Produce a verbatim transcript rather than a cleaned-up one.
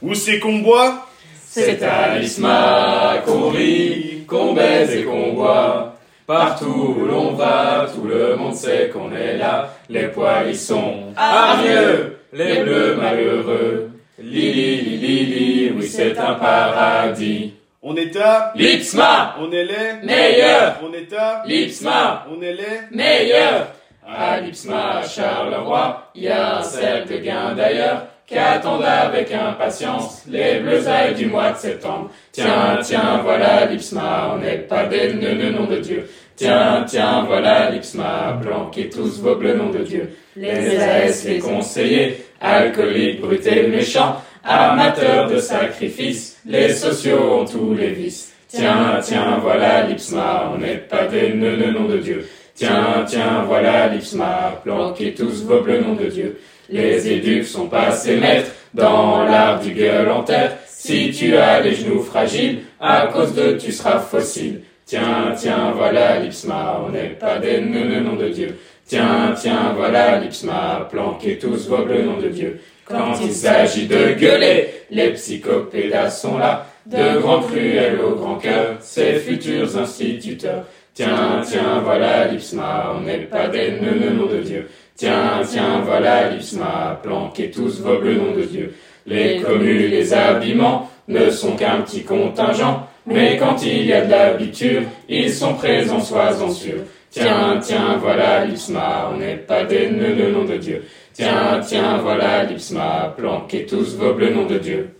Où c'est qu'on boit? C'est à l'Isma qu'on rit, qu'on baise et qu'on boit. Partout où l'on va, tout le monde sait qu'on est là. Les poilissons, ah mieux, les bleus malheureux. Lili, lili, lili, oui c'est un paradis. On est à l'Ipsma, on est les meilleurs. On est à L'Ipsma, on est les meilleurs. À l'Ipsma, à Charleroi, il y a un cercle de gains d'ailleurs qui attendent avec impatience les bleusailles du mois de septembre. Tiens, tiens, voilà l'Ipsma, on n'est pas des nœuds, le nom de Dieu. Tiens, tiens, voilà l'Ipsma, planquez tous vos bleus, nom de Dieu. Les A S, les conseillers, alcooliques, brutés, méchants, amateurs de sacrifices, les sociaux ont tous les vices. Tiens, tiens, voilà l'Ipsma, on n'est pas des nœuds, le nom de Dieu. Tiens, tiens, voilà l'Ipsma, planquez tous vos bleus, nom de Dieu. Les éducs sont passés maîtres dans l'art du gueule en terre. Si tu as les genoux fragiles, à cause de tu seras fossile. Tiens, tiens, voilà l'Ipsma, on n'est pas des nœuds, le nom de Dieu. Tiens, tiens, voilà l'Ipsma, planquez tous vos bleus, nom de Dieu. Quand il s'agit de gueuler, les psychopédas sont là, de grands cruels au grand cœur, ces futurs instituteurs. Tiens, tiens, voilà l'Ipsma, on n'est pas des nœuds, le nom de Dieu. Tiens, tiens, voilà l'Ipsma, planquez tous vos bleus, nom de Dieu. Les communes, les habillements ne sont qu'un petit contingent, mais quand il y a de l'habiture, ils sont présents, sois-en sûr. Tiens, tiens, voilà l'Ipsma, on n'est pas des nœuds, le nom de Dieu. Tiens, tiens, voilà l'Ipsma, planquez tous vos bleus, nom de Dieu.